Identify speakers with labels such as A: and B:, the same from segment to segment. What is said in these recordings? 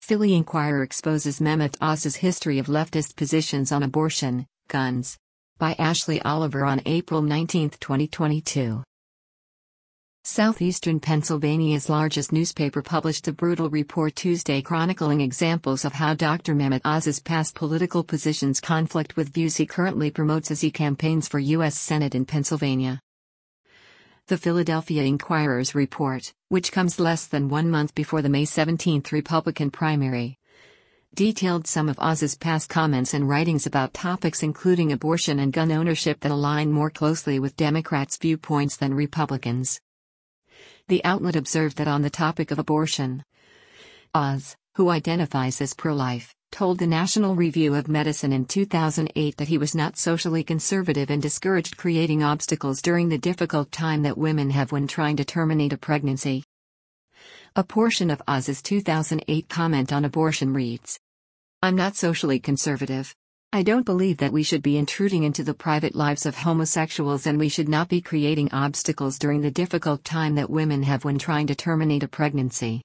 A: Philly Inquirer exposes Mehmet Oz's history of leftist positions on abortion, guns. By Ashley Oliver on April 19, 2022. Southeastern Pennsylvania's largest newspaper published a brutal report Tuesday chronicling examples of how Dr. Mehmet Oz's past political positions conflict with views he currently promotes as he campaigns for U.S. Senate in Pennsylvania. The Philadelphia Inquirer's report, which comes less than 1 month before the May 17 Republican primary, detailed some of Oz's past comments and writings about topics including abortion and gun ownership that align more closely with Democrats' viewpoints than Republicans. The outlet observed that on the topic of abortion, Oz, who identifies as pro-life, told the National Review of Medicine in 2008 that he was not socially conservative and discouraged creating obstacles during the difficult time that women have when trying to terminate a pregnancy. A portion of Oz's 2008 comment on abortion reads, "I'm not socially conservative. I don't believe that we should be intruding into the private lives of homosexuals and we should not be creating obstacles during the difficult time that women have when trying to terminate a pregnancy.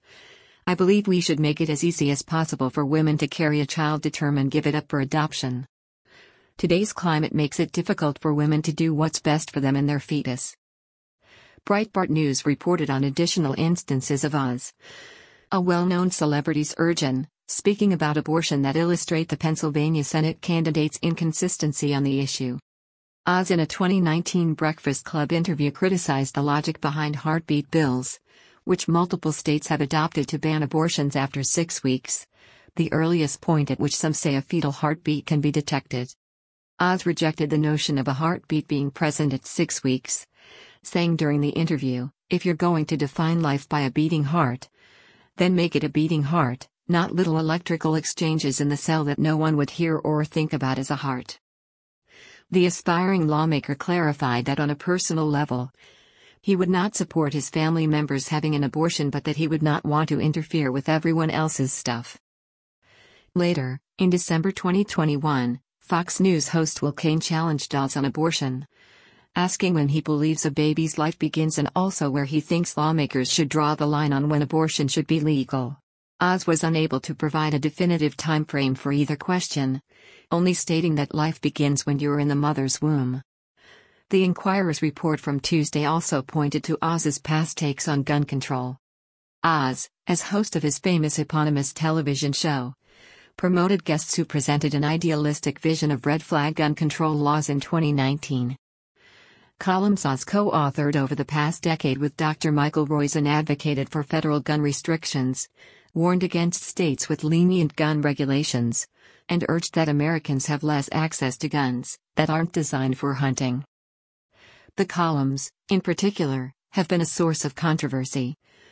A: I believe we should make it as easy as possible for women to carry a child to term and give it up for adoption. Today's climate makes it difficult for women to do what's best for them and their fetus." Breitbart News reported on additional instances of Oz, a well-known celebrity's urging, speaking about abortion that illustrate the Pennsylvania Senate candidate's inconsistency on the issue. Oz in a 2019 Breakfast Club interview criticized the logic behind heartbeat bills, which multiple states have adopted to ban abortions after 6 weeks, the earliest point at which some say a fetal heartbeat can be detected. Oz rejected the notion of a heartbeat being present at 6 weeks, saying during the interview, "If you're going to define life by a beating heart, then make it a beating heart, not little electrical exchanges in the cell that no one would hear or think about as a heart." The aspiring lawmaker clarified that on a personal level, he would not support his family members having an abortion but that he would not want to interfere with everyone else's stuff. Later, in December 2021, Fox News host Will Cain challenged Oz on abortion, asking when he believes a baby's life begins and also where he thinks lawmakers should draw the line on when abortion should be legal. Oz was unable to provide a definitive timeframe for either question, only stating that life begins when you're in the mother's womb. The Inquirer's report from Tuesday also pointed to Oz's past takes on gun control. Oz, as host of his famous eponymous television show, promoted guests who presented an idealistic vision of red flag gun control laws in 2019. Columns Oz co-authored over the past decade with Dr. Michael Roizen advocated for federal gun restrictions, warned against states with lenient gun regulations, and urged that Americans have less access to guns that aren't designed for hunting. The columns, in particular, have been a source of controversy.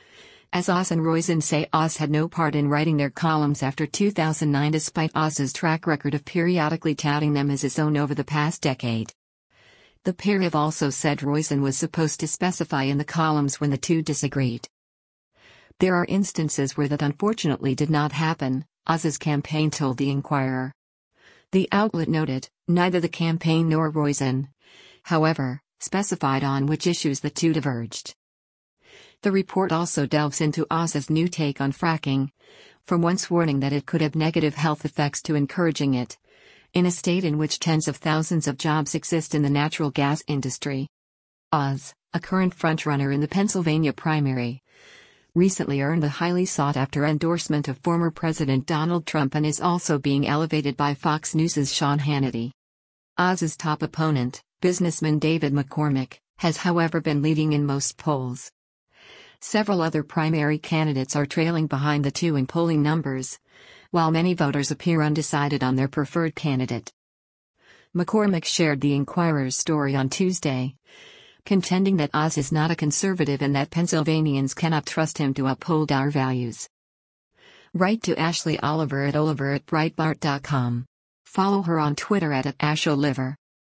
A: As Oz and Roizen say, Oz had no part in writing their columns after 2009 despite Oz's track record of periodically touting them as his own over the past decade. The pair have also said Roizen was supposed to specify in the columns when the two disagreed. There are instances where that unfortunately did not happen, Oz's campaign told the Inquirer. The outlet noted, neither the campaign nor Roizen, however, specified on which issues the two diverged. The report also delves into Oz's new take on fracking, from once warning that it could have negative health effects to encouraging it, in a state in which tens of thousands of jobs exist in the natural gas industry. Oz, a current frontrunner in the Pennsylvania primary, recently earned the highly sought-after endorsement of former President Donald Trump and is also being elevated by Fox News' Sean Hannity. Oz's top opponent, businessman David McCormick, has however been leading in most polls. Several other primary candidates are trailing behind the two in polling numbers, while many voters appear undecided on their preferred candidate. McCormick shared the Inquirer's story on Tuesday, contending that Oz is not a conservative and that Pennsylvanians cannot trust him to uphold our values. Write to Ashley Oliver at Breitbart.com. Follow her on Twitter at @AshOliver.